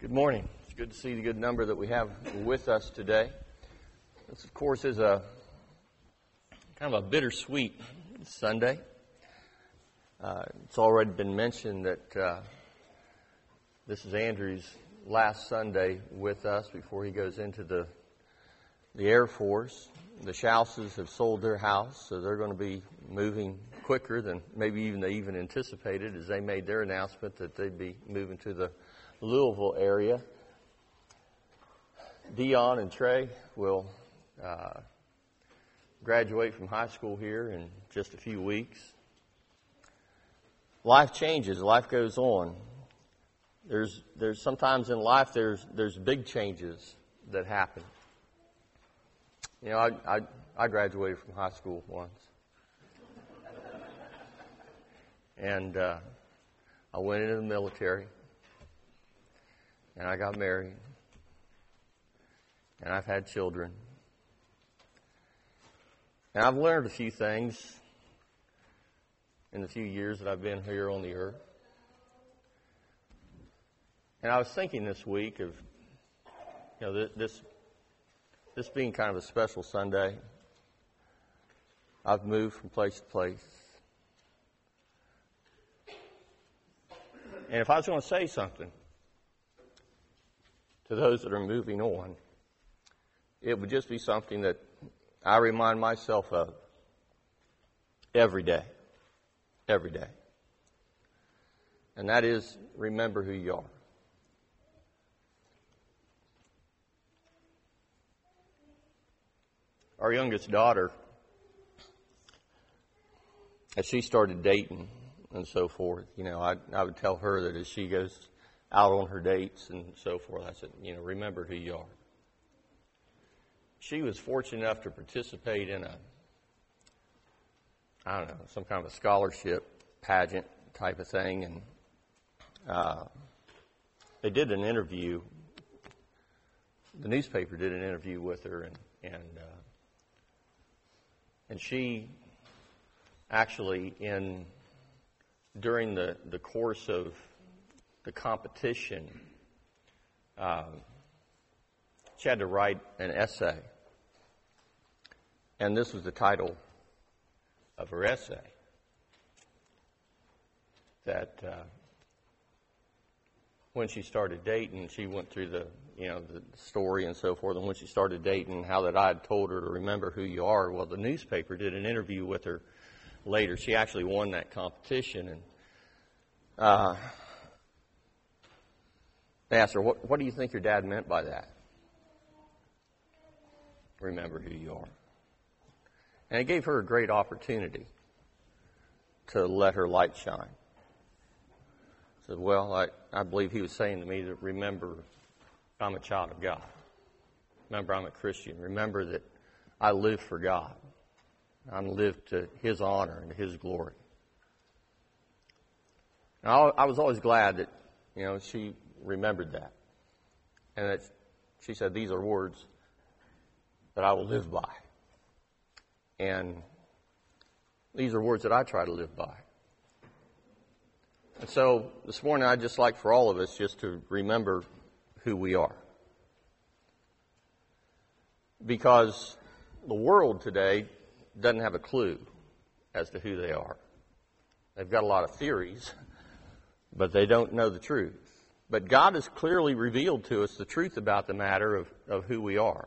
Good morning. It's good to see the good number that we have with us today. This, of course, is a kind of a bittersweet Sunday. It's already been mentioned that this is Andrew's last Sunday with us before he goes into the Air Force. The Schauses have sold their house, so they're going to be moving quicker than maybe they even anticipated as they made their announcement that they'd be moving to the Louisville area. Dion and Trey will graduate from high school here in just a few weeks. Life changes. Life goes on. There's sometimes in life there's big changes that happen. You know, I graduated from high school once, and I went into the military. And I got married. And I've had children. And I've learned a few things in the few years that I've been here on the earth. And I was thinking this week of, this being kind of a special Sunday. I've moved from place to place. And if I was going to say something to those that are moving on, it would just be something that I remind myself of every day. Every day. And that is, remember who you are. Our youngest daughter, as she started dating and so forth, I would tell her that as she goes out on her dates and so forth, I said, remember who you are. She was fortunate enough to participate in some kind of a scholarship pageant type of thing, and they did an interview. The newspaper did an interview with her, and she actually during the course of the competition, she had to write an essay. And this was the title of her essay. That when she started dating, she went through the story and so forth. And when she started dating, how that I had told her to remember who you are. Well, the newspaper did an interview with her later. She actually won that competition, and they asked her, what do you think your dad meant by that? Remember who you are. And it gave her a great opportunity to let her light shine. I said, well, I believe he was saying to me that remember I'm a child of God. Remember I'm a Christian. Remember that I live for God. I live to His honor and His glory. Now, I was always glad that, she remembered that. And that she said, these are words that I will live by. And these are words that I try to live by. And so this morning I'd just like for all of us just to remember who we are. Because the world today doesn't have a clue as to who they are. They've got a lot of theories, but they don't know the truth. But God has clearly revealed to us the truth about the matter of who we are.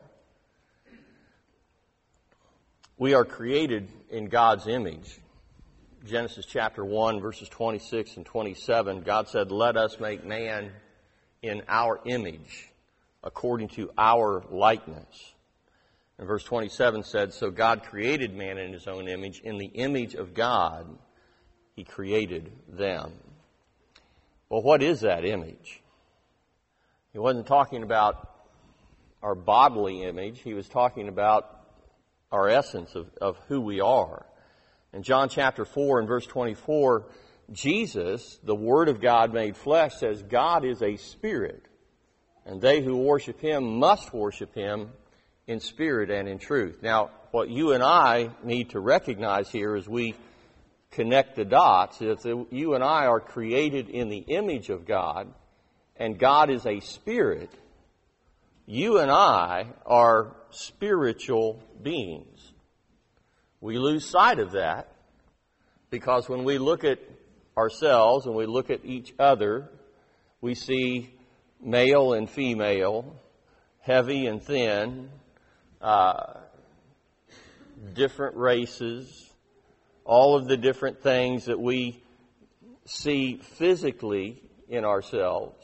We are created in God's image. Genesis chapter 1, verses 26 and 27, God said, let us make man in our image, according to our likeness. And verse 27 said, so God created man in His own image. In the image of God, He created them. Well, what is that image? He wasn't talking about our bodily image. He was talking about our essence of who we are. In John chapter 4 and verse 24, Jesus, the Word of God made flesh, says God is a spirit, and they who worship Him must worship Him in spirit and in truth. Now, what you and I need to recognize here as we connect the dots is that you and I are created in the image of God, and God is a spirit, you and I are spiritual beings. We lose sight of that because when we look at ourselves and we look at each other, we see male and female, heavy and thin, different races, all of the different things that we see physically in ourselves.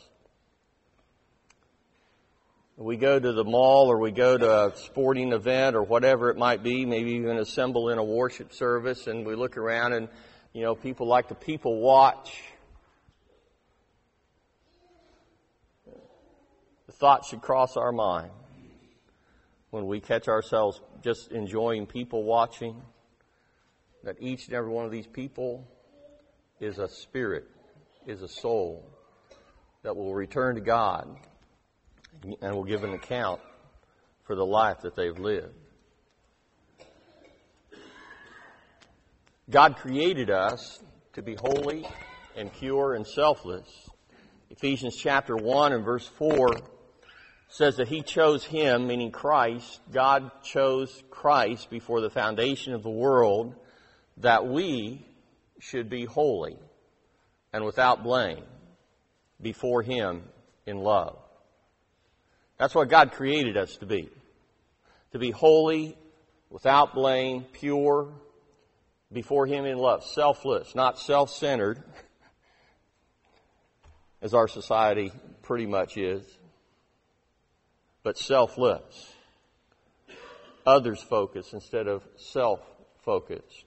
We go to the mall or we go to a sporting event or whatever it might be, maybe even assemble in a worship service, and we look around and, people like to people watch. The thought should cross our mind when we catch ourselves just enjoying people watching, that each and every one of these people is a spirit, is a soul that will return to God and will give an account for the life that they've lived. God created us to be holy and pure and selfless. Ephesians chapter 1 and verse 4 says that He chose Him, meaning Christ. God chose Christ before the foundation of the world, that we should be holy and without blame before Him in love. That's what God created us to be. To be holy, without blame, pure, before Him in love. Selfless, not self-centered, as our society pretty much is, but selfless. Others-focused instead of self-focused.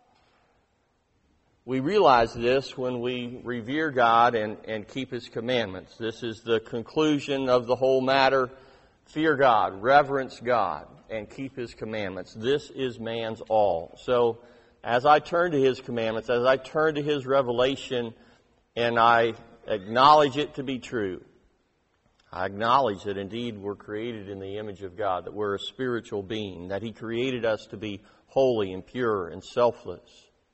We realize this when we revere God and keep His commandments. This is the conclusion of the whole matter. Fear God, reverence God, and keep His commandments. This is man's all. So, as I turn to His commandments, as I turn to His revelation, and I acknowledge it to be true, I acknowledge that indeed we're created in the image of God, that we're a spiritual being, that He created us to be holy and pure and selfless,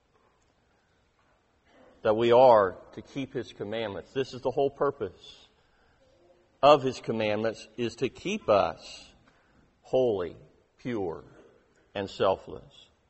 that we are to keep His commandments. This is the whole purpose of His commandments, is to keep us holy, pure, and selfless.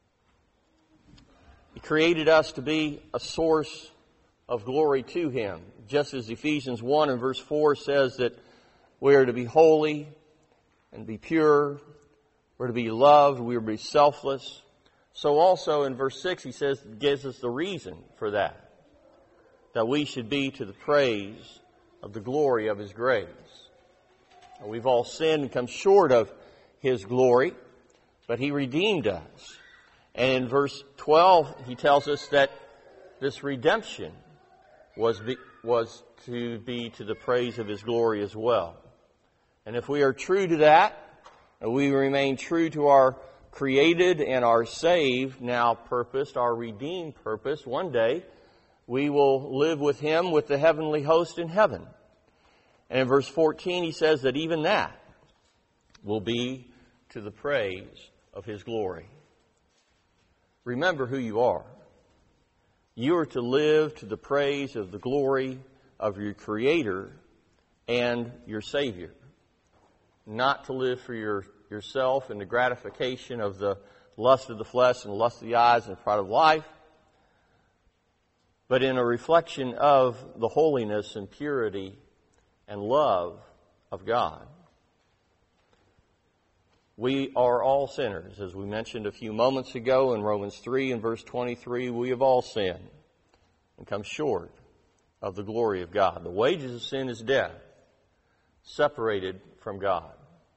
He created us to be a source of glory to Him, just as Ephesians 1 and verse 4 says that we are to be holy and be pure, we're to be loved, we are to be selfless. So also in verse 6 he says, gives us the reason for that we should be to the praise of the glory of His grace. We've all sinned and come short of His glory, but He redeemed us. And in verse 12, he tells us that this redemption was to be to the praise of His glory as well. And if we are true to that, and we remain true to our created and our saved, now purposed, our redeemed purpose, one day we will live with Him with the heavenly host in heaven. And in verse 14 he says that even that will be to the praise of His glory. Remember who you are. You are to live to the praise of the glory of your Creator and your Savior. Not to live for yourself and the gratification of the lust of the flesh and the lust of the eyes and the pride of life, but in a reflection of the holiness and purity and love of God. We are all sinners. As we mentioned a few moments ago in Romans 3 and verse 23, we have all sinned and come short of the glory of God. The wages of sin is death, separated from God.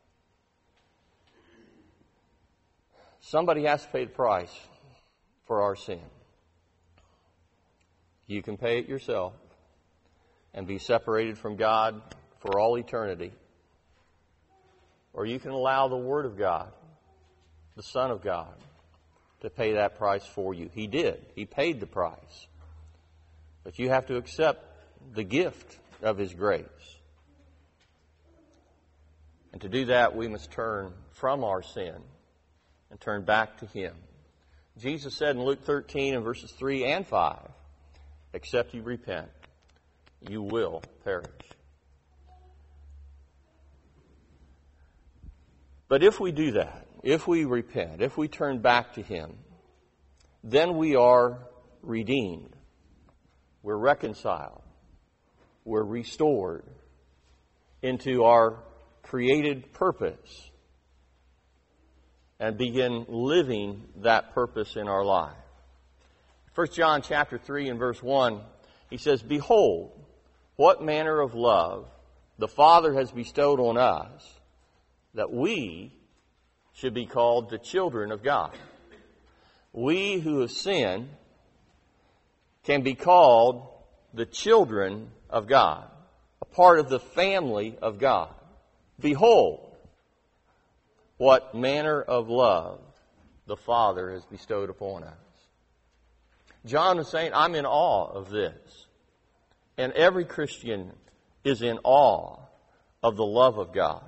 Somebody has to pay the price for our sin. You can pay it yourself and be separated from God for all eternity. Or you can allow the Word of God, the Son of God, to pay that price for you. He did. He paid the price. But you have to accept the gift of His grace. And to do that, we must turn from our sin and turn back to Him. Jesus said in Luke 13 and verses 3 and 5, except you repent, you will perish. But if we do that, if we repent, if we turn back to Him, then we are redeemed. We're reconciled. We're restored into our created purpose and begin living that purpose in our life. 1 John chapter 3 and verse 1, he says, "Behold, what manner of love the Father has bestowed on us, that we should be called the children of God." We who have sinned can be called the children of God, a part of the family of God. Behold, what manner of love the Father has bestowed upon us. John was saying, I'm in awe of this. And every Christian is in awe of the love of God.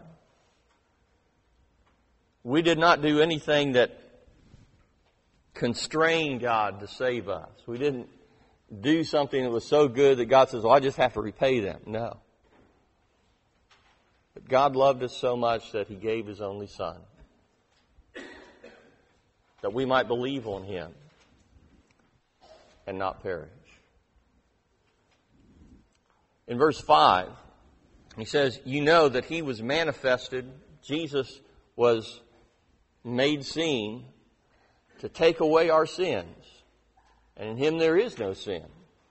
We did not do anything that constrained God to save us. We didn't do something that was so good that God says, I just have to repay them. No. But God loved us so much that He gave His only Son, that we might believe on Him and not perish. In verse 5, he says, you know that He was manifested, Jesus was made seen to take away our sins. And in Him there is no sin.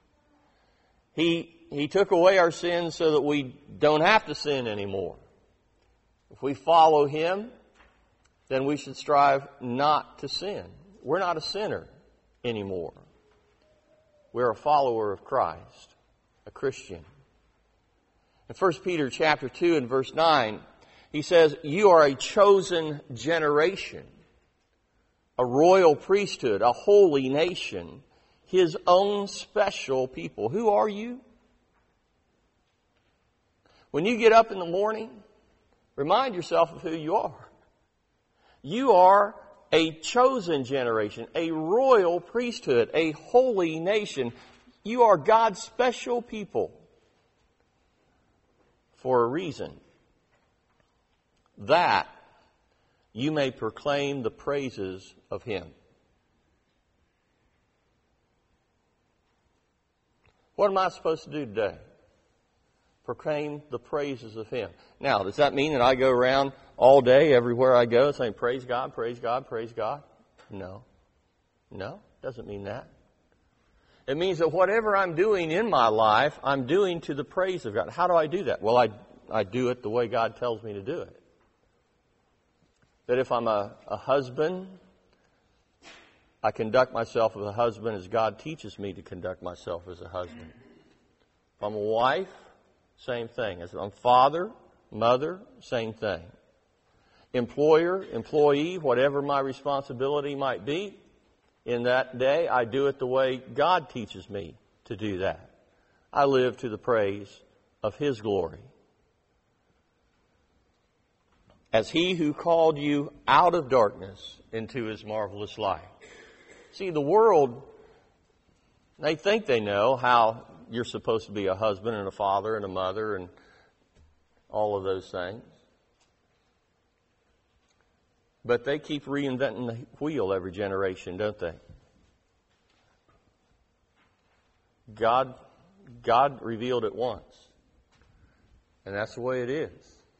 He took away our sins so that we don't have to sin anymore. If we follow Him, then we should strive not to sin. We're not a sinner anymore. We're a follower of Christ, a Christian. In 1 Peter chapter 2 and verse 9, he says, you are a chosen generation, a royal priesthood, a holy nation, His own special people. Who are you? When you get up in the morning, remind yourself of who you are. You are a chosen generation, a royal priesthood, a holy nation. You are God's special people for a reason, that you may proclaim the praises of Him. What am I supposed to do today? Proclaim the praises of Him. Now, does that mean that I go around all day, everywhere I go, saying, praise God, praise God, praise God? No. No, doesn't mean that. It means that whatever I'm doing in my life, I'm doing to the praise of God. How do I do that? Well, I do it the way God tells me to do it. That if I'm a husband, I conduct myself as a husband as God teaches me to conduct myself as a husband. If I'm a wife, same thing. If I'm father, mother, same thing. Employer, employee, whatever my responsibility might be, in that day, I do it the way God teaches me to do that. I live to the praise of His glory. As He who called you out of darkness into His marvelous light. See, the world, they think they know how you're supposed to be a husband and a father and a mother and all of those things. But they keep reinventing the wheel every generation, don't they? God revealed it once. And that's the way it is.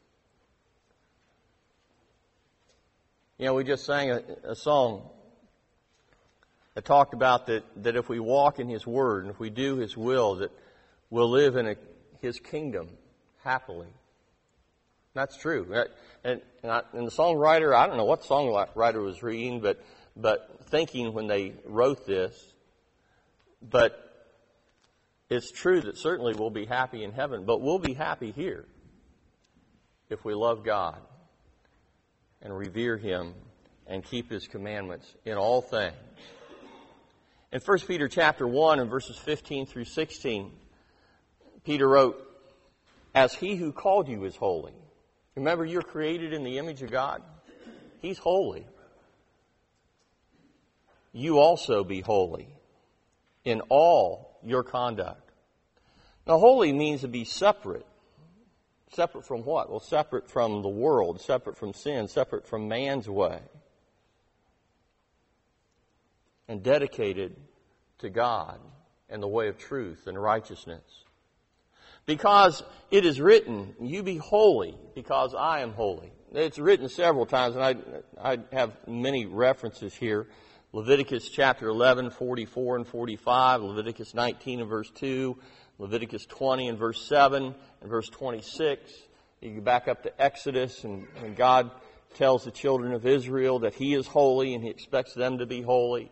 You know, we just sang a song that talked about that if we walk in His Word and if we do His will, that we'll live in His kingdom happily. That's true. And the songwriter, I don't know what songwriter was reading, but thinking when they wrote this, but it's true that certainly we'll be happy in heaven, but we'll be happy here if we love God and revere Him and keep His commandments in all things. In 1 Peter chapter 1 and verses 15 through 16, Peter wrote, as He who called you is holy. Remember, you're created in the image of God. He's holy. You also be holy in all your conduct. Now, holy means to be separate, Separate from what? Well, separate from the world, separate from sin, separate from man's way. And dedicated to God and the way of truth and righteousness. Because it is written, you be holy because I am holy. It's written several times, and I have many references here. Leviticus chapter 11, 44 and 45, Leviticus 19 and verse 2, Leviticus 20 and verse 7 and verse 26. You go back up to Exodus, and God tells the children of Israel that He is holy and He expects them to be holy.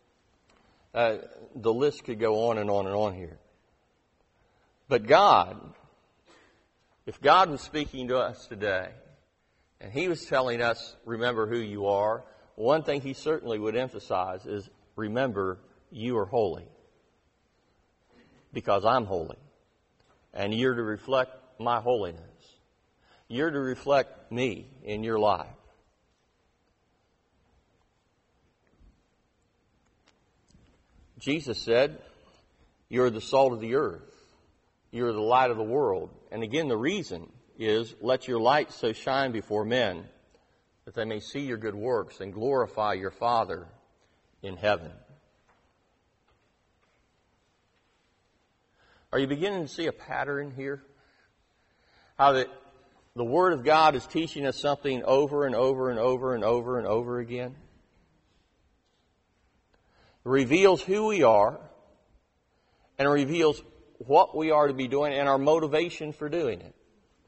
The list could go on and on and on here. But God, if God was speaking to us today, and He was telling us, remember who you are, one thing He certainly would emphasize is, remember, you are holy. Because I'm holy. And you're to reflect my holiness. You're to reflect me in your life. Jesus said, you're the salt of the earth. You're the light of the world. And again, the reason is, let your light so shine before men that they may see your good works and glorify your Father in heaven. Are you beginning to see a pattern here? How that the Word of God is teaching us something over and over and over and over and over again? It reveals who we are, and it reveals what we are to be doing and our motivation for doing it.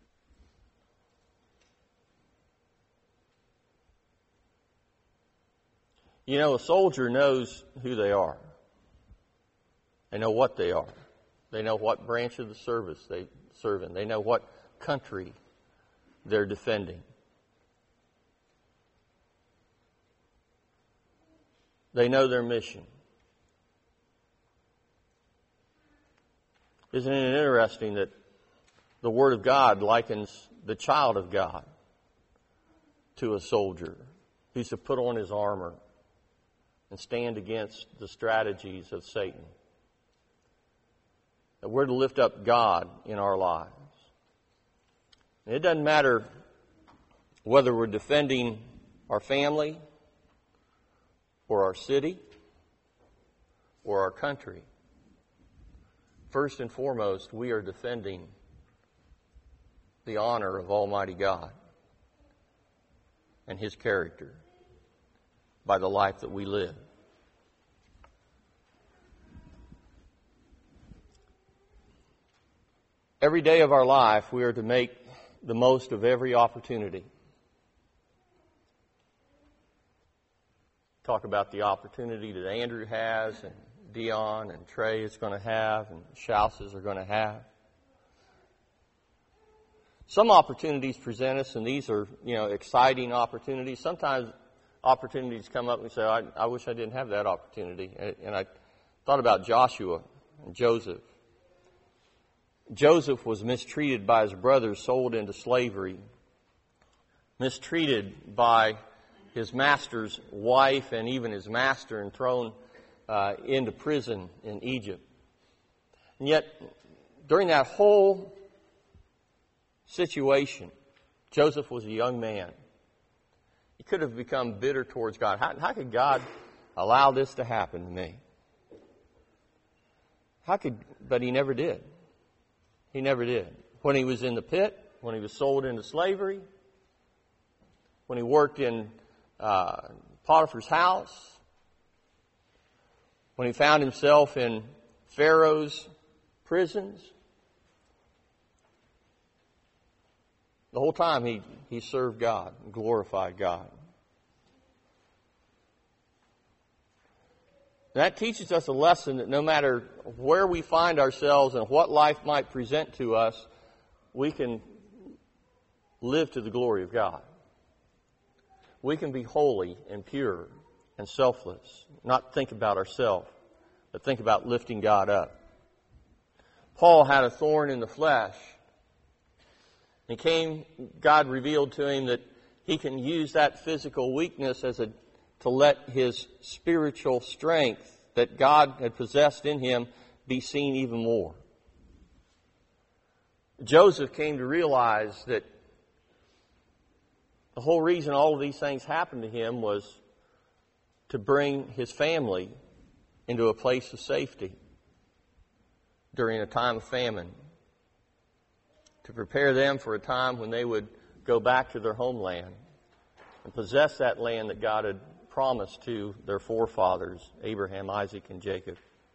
You know, a soldier knows who they are. They know what they are. They know what branch of the service they serve in. They know what country they're defending. They know their mission. Isn't it interesting that the Word of God likens the child of God to a soldier who's to put on his armor and stand against the strategies of Satan? That we're to lift up God in our lives. And it doesn't matter whether we're defending our family or our city or our country. First and foremost, we are defending the honor of Almighty God and His character by the life that we live. Every day of our life, we are to make the most of every opportunity. Talk about the opportunity that Andrew has, and Dion and Trey is going to have, and Schouses are going to have. Some opportunities present us, and these are, exciting opportunities. Sometimes opportunities come up and we say, I wish I didn't have that opportunity. And I thought about Joshua and Joseph. Joseph was mistreated by his brothers, sold into slavery, mistreated by his master's wife and even his master, and thrown into prison in Egypt. And yet, during that whole situation, Joseph was a young man. He could have become bitter towards God. How could God allow this to happen to me? But he never did. He never did. When he was in the pit, when he was sold into slavery, when he worked in Potiphar's house, when he found himself in Pharaoh's prisons, the whole time he served God and glorified God. And that teaches us a lesson that no matter where we find ourselves and what life might present to us, we can live to the glory of God. We can be holy and pure and selfless, not think about ourselves, but think about lifting God up. Paul had a thorn in the flesh. God revealed to him that he can use that physical weakness to let his spiritual strength that God had possessed in him be seen even more. Joseph came to realize that the whole reason all of these things happened to him was to bring his family into a place of safety during a time of famine, to prepare them for a time when they would go back to their homeland and possess that land that God had promised to their forefathers, Abraham, Isaac, and Jacob.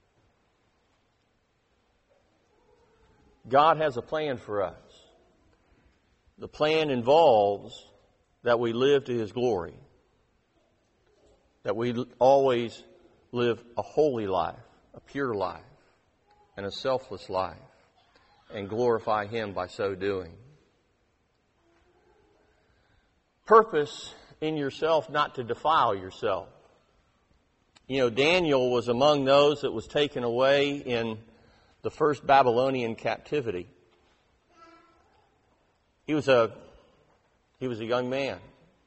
God has a plan for us. The plan involves that we live to His glory, that we always live a holy life, a pure life, and a selfless life, and glorify Him by so doing. Purpose in yourself not to defile yourself. You know, Daniel was among those that was taken away in the first Babylonian captivity. He was a young man,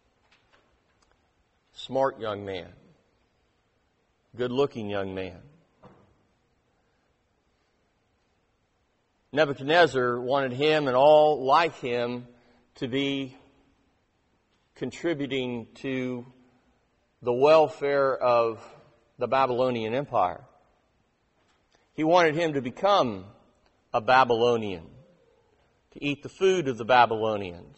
smart young man, good-looking young man. Nebuchadnezzar wanted him and all like him to be contributing to the welfare of the Babylonian Empire. He wanted him to become a Babylonian, to eat the food of the Babylonians.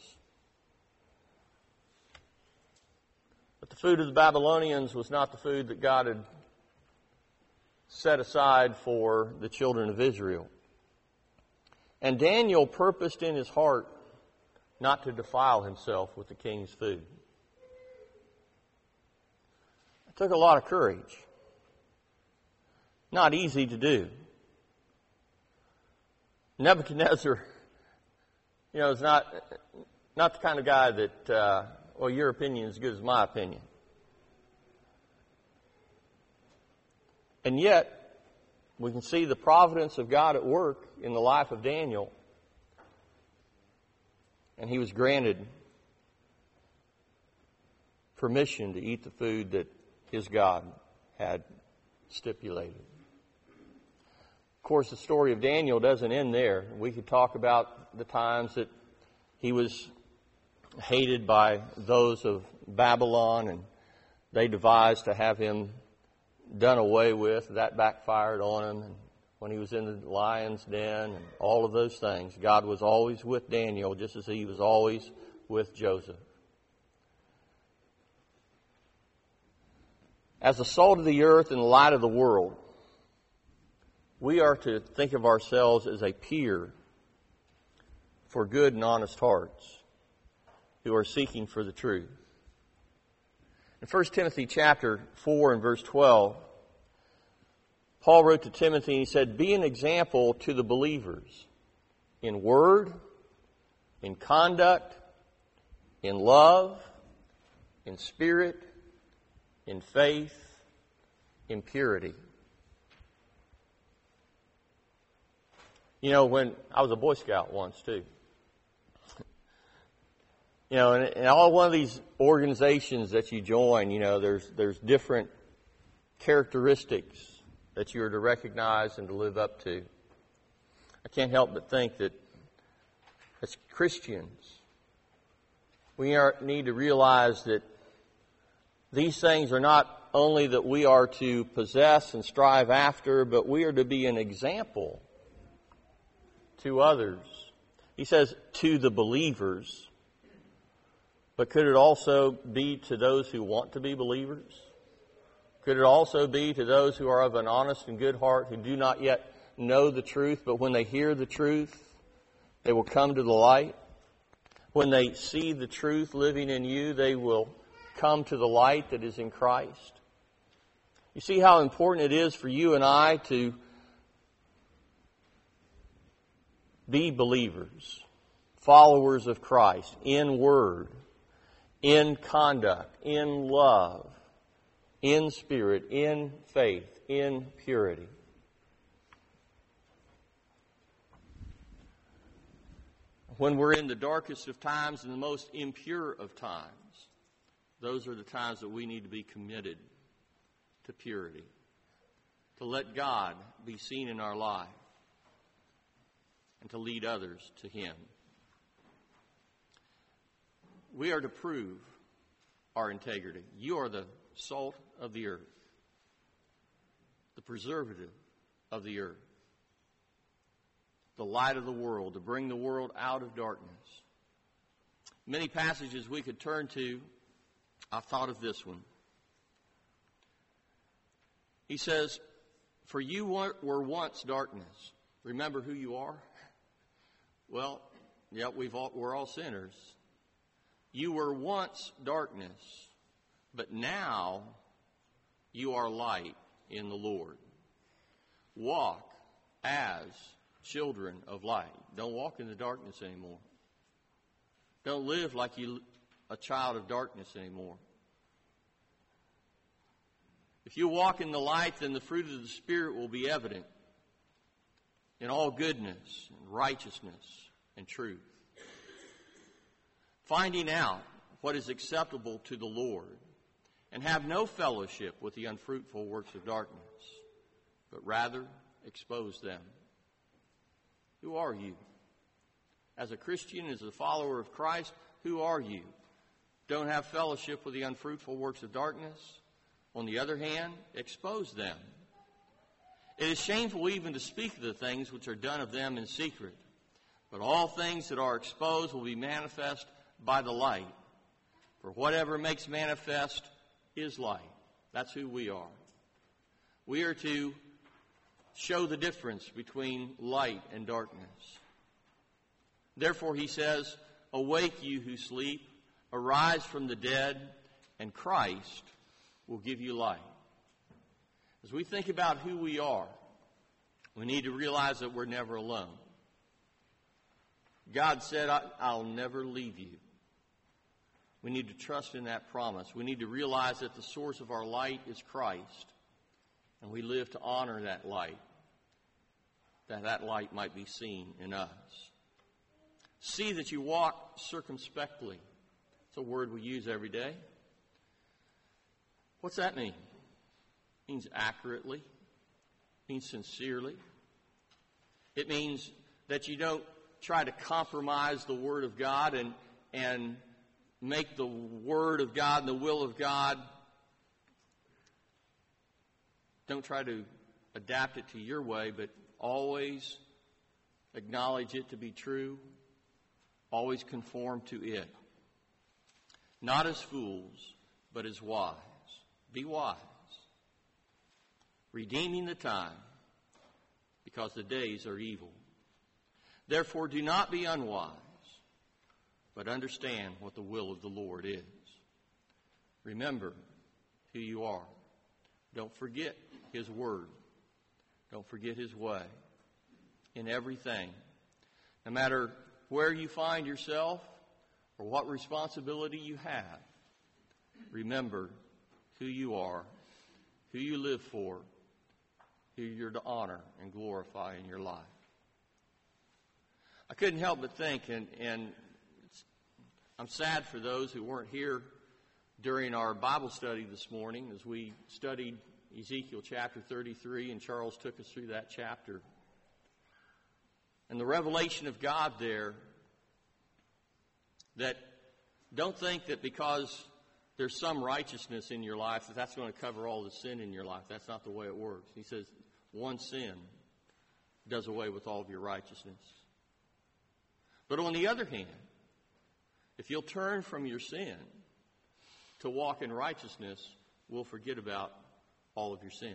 But the food of the Babylonians was not the food that God had set aside for the children of Israel. And Daniel purposed in his heart not to defile himself with the king's food. It took a lot of courage. Not easy to do. Nebuchadnezzar, is not the kind of guy that, your opinion is as good as my opinion. And yet, we can see the providence of God at work in the life of Daniel. And he was granted permission to eat the food that his God had stipulated. Of course, the story of Daniel doesn't end there. We could talk about the times that he was hated by those of Babylon, and they devised to have him done away with. That backfired on him. And when he was in the lion's den and all of those things, God was always with Daniel, just as He was always with Joseph. As the salt of the earth and the light of the world, we are to think of ourselves as a peer for good and honest hearts who are seeking for the truth. In 1 Timothy chapter 4 and verse 12, Paul wrote to Timothy and he said, "Be an example to the believers in word, in conduct, in love, in spirit, in faith, in purity." When I was a Boy Scout once too, in all one of these organizations that you join, there's different characteristics that you are to recognize and to live up to. I can't help but think that as Christians, we need to realize that these things are not only that we are to possess and strive after, but we are to be an example to others. He says, to the believers. But could it also be to those who want to be believers? Could it also be to those who are of an honest and good heart, who do not yet know the truth, but when they hear the truth, they will come to the light? When they see the truth living in you, they will come to the light that is in Christ. You see how important it is for you and I to be believers, followers of Christ, in word, in conduct, in love, in spirit, in faith, in purity. When we're in the darkest of times and the most impure of times, those are the times that we need to be committed to purity, to let God be seen in our life, and to lead others to Him. We are to prove our integrity. You are the salt of the earth, the preservative of the earth, the light of the world, to bring the world out of darkness. Many passages we could turn to. I thought of this one. He says, "For you were once darkness." Remember who you are? Well, yeah, we're all sinners. You were once darkness, but now you are light in the Lord. Walk as children of light. Don't walk in the darkness anymore. Don't live like you're a child of darkness anymore. If you walk in the light, then the fruit of the Spirit will be evident in all goodness and righteousness and truth. Finding out what is acceptable to the Lord, and have no fellowship with the unfruitful works of darkness, but rather expose them. Who are you? As a Christian, as a follower of Christ, who are you? Don't have fellowship with the unfruitful works of darkness. On the other hand, expose them. It is shameful even to speak of the things which are done of them in secret. But all things that are exposed will be manifest by the light. For whatever makes manifest is light. That's who we are. We are to show the difference between light and darkness. Therefore, he says, "Awake, you who sleep, arise from the dead, and Christ will give you light." As we think about who we are, we need to realize that we're never alone. God said, "I'll never leave you." We need to trust in that promise. We need to realize that the source of our light is Christ, and we live to honor that light, that that light might be seen in us. See that you walk circumspectly. It's a word we use every day. What's that mean? It means accurately. It means sincerely. It means that you don't try to compromise the Word of God and make the Word of God and the will of God. Don't try to adapt it to your way, but always acknowledge it to be true. Always conform to it. Not as fools, but as wise. Be wise. Redeeming the time, because the days are evil. Therefore, do not be unwise, but understand what the will of the Lord is. Remember who you are. Don't forget His word. Don't forget His way in everything. No matter where you find yourself or what responsibility you have, remember who you are, who you live for, who you're to honor and glorify in your life. I couldn't help but think, and I'm sad for those who weren't here during our Bible study this morning as we studied Ezekiel chapter 33, and Charles took us through that chapter. And the revelation of God there, that don't think that because there's some righteousness in your life that that's going to cover all the sin in your life. That's not the way it works. He says one sin does away with all of your righteousness. But on the other hand, if you'll turn from your sin to walk in righteousness, we'll forget about all of your sin.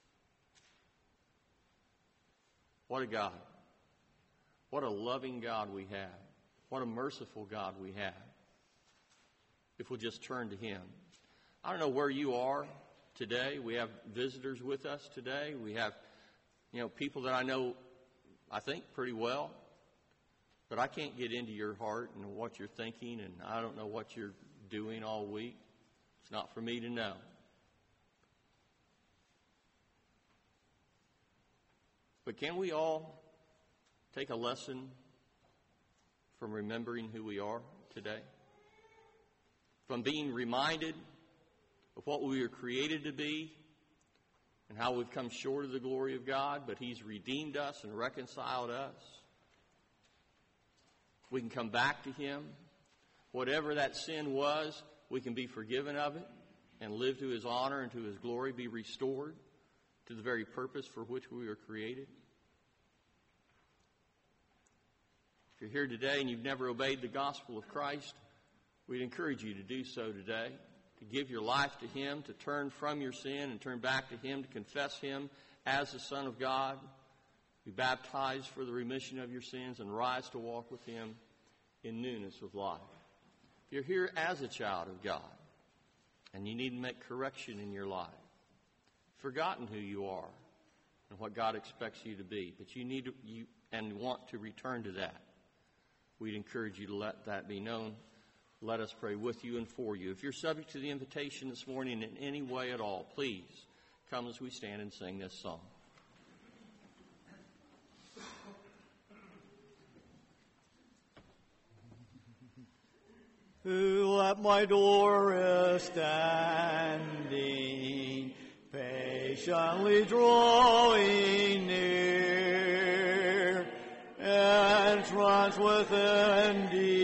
What a God. What a loving God we have. What a merciful God we have. If we'll just turn to Him. I don't know where you are today. We have visitors with us today. We have, people that I know, I think, pretty well. But I can't get into your heart and what you're thinking, and I don't know what you're doing all week. It's not for me to know. But can we all take a lesson from remembering who we are today? From being reminded of what we were created to be and how we've come short of the glory of God, but He's redeemed us and reconciled us. We can come back to Him. Whatever that sin was, we can be forgiven of it and live to His honor and to His glory, be restored to the very purpose for which we were created. If you're here today and you've never obeyed the gospel of Christ, we'd encourage you to do so today, to give your life to Him, to turn from your sin and turn back to Him, to confess Him as the Son of God, be baptized for the remission of your sins, and rise to walk with Him in newness of life. If you're here as a child of God and you need to make correction in your life, forgotten who you are and what God expects you to be, but you want to return to that, we'd encourage you to let that be known. Let us pray with you and for you. If you're subject to the invitation this morning in any way at all, please come as we stand and sing this song. Who at my door is standing, patiently drawing near, entrance with